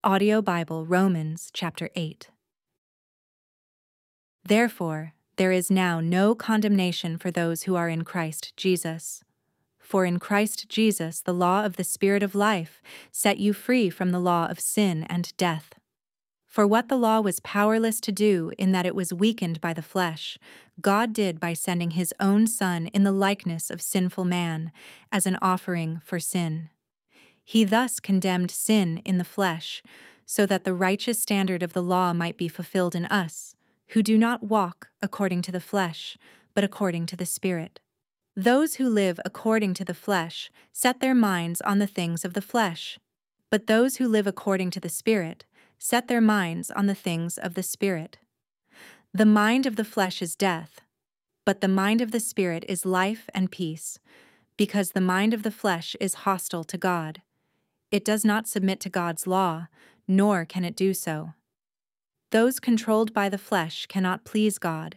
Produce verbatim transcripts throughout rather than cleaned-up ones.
Audio Bible, Romans chapter eight. Therefore, there is now no condemnation for those who are in Christ Jesus. For in Christ Jesus the law of the Spirit of life set you free from the law of sin and death. For what the law was powerless to do in that it was weakened by the flesh, God did by sending his own Son in the likeness of sinful man, as an offering for sin. He thus condemned sin in the flesh, so that the righteous standard of the law might be fulfilled in us, who do not walk according to the flesh, but according to the Spirit. Those who live according to the flesh set their minds on the things of the flesh, but those who live according to the Spirit set their minds on the things of the Spirit. The mind of the flesh is death, but the mind of the Spirit is life and peace, because the mind of the flesh is hostile to God. It does not submit to God's law, nor can it do so. Those controlled by the flesh cannot please God.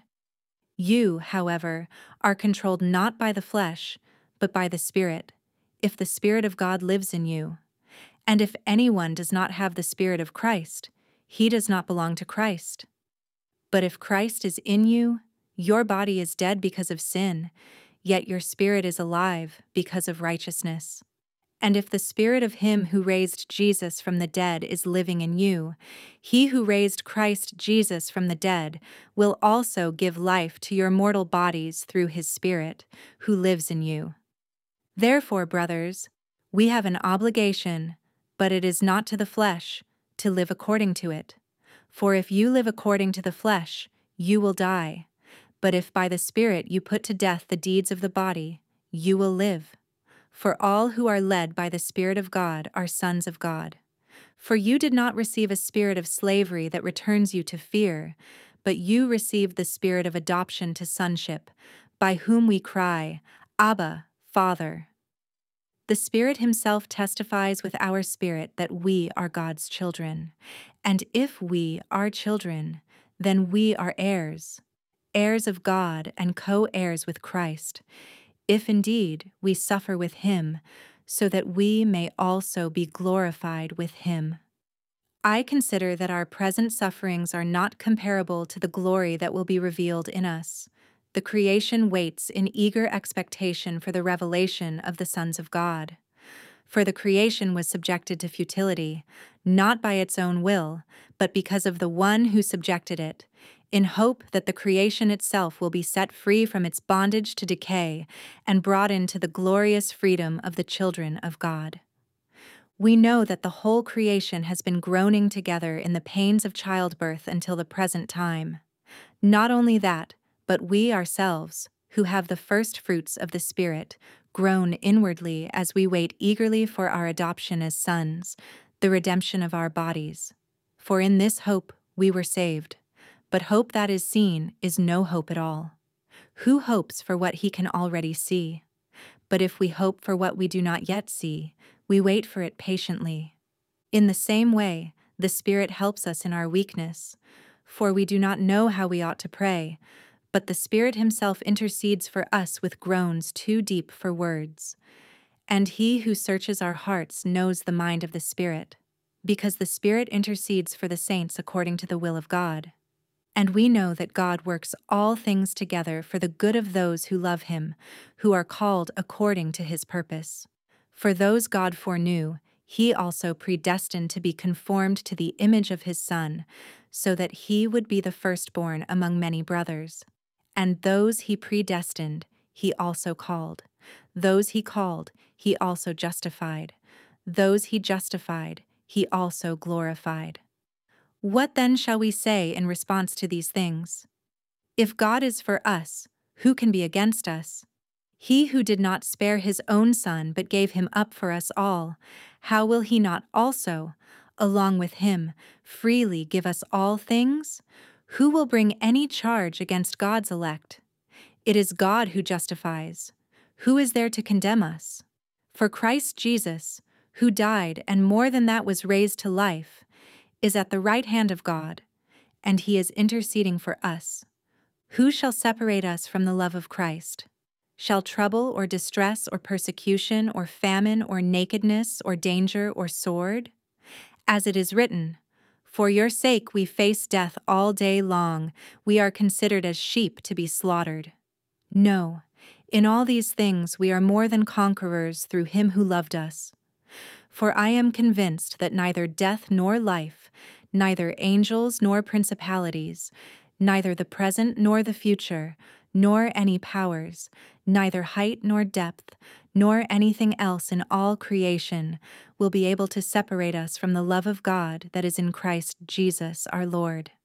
You, however, are controlled not by the flesh, but by the Spirit, if the Spirit of God lives in you. And if anyone does not have the Spirit of Christ, he does not belong to Christ. But if Christ is in you, your body is dead because of sin, yet your spirit is alive because of righteousness. And if the Spirit of him who raised Jesus from the dead is living in you, he who raised Christ Jesus from the dead will also give life to your mortal bodies through his Spirit, who lives in you. Therefore, brothers, we have an obligation, but it is not to the flesh, to live according to it. For if you live according to the flesh, you will die. But if by the Spirit you put to death the deeds of the body, you will live. For all who are led by the Spirit of God are sons of God. For you did not receive a spirit of slavery that returns you to fear, but you received the Spirit of adoption to sonship, by whom we cry, Abba, Father. The Spirit himself testifies with our spirit that we are God's children. And if we are children, then we are heirs, heirs of God and co-heirs with Christ, if indeed we suffer with him, so that we may also be glorified with him. I consider that our present sufferings are not comparable to the glory that will be revealed in us. The creation waits in eager expectation for the revelation of the sons of God. For the creation was subjected to futility, not by its own will, but because of the one who subjected it, in hope that the creation itself will be set free from its bondage to decay and brought into the glorious freedom of the children of God. We know that the whole creation has been groaning together in the pains of childbirth until the present time. Not only that, but we ourselves, who have the first fruits of the Spirit, groan inwardly as we wait eagerly for our adoption as sons, the redemption of our bodies. For in this hope we were saved. But hope that is seen is no hope at all. Who hopes for what he can already see? But if we hope for what we do not yet see, we wait for it patiently. In the same way, the Spirit helps us in our weakness, for we do not know how we ought to pray, but the Spirit himself intercedes for us with groans too deep for words. And he who searches our hearts knows the mind of the Spirit, because the Spirit intercedes for the saints according to the will of God. And we know that God works all things together for the good of those who love him, who are called according to his purpose. For those God foreknew, he also predestined to be conformed to the image of his Son, so that he would be the firstborn among many brothers. And those he predestined, he also called. Those he called, he also justified. Those he justified, he also glorified. What then shall we say in response to these things? If God is for us, who can be against us? He who did not spare his own Son but gave him up for us all, how will he not also, along with him, freely give us all things? Who will bring any charge against God's elect? It is God who justifies. Who is there to condemn us? For Christ Jesus, who died and more than that was raised to life, is at the right hand of God, and he is interceding for us. Who shall separate us from the love of Christ? Shall trouble or distress or persecution or famine or nakedness or danger or sword? As it is written, "For your sake we face death all day long, we are considered as sheep to be slaughtered." No, in all these things we are more than conquerors through him who loved us. For I am convinced that neither death nor life, neither angels nor principalities, neither the present nor the future, nor any powers, neither height nor depth, nor anything else in all creation will be able to separate us from the love of God that is in Christ Jesus our Lord.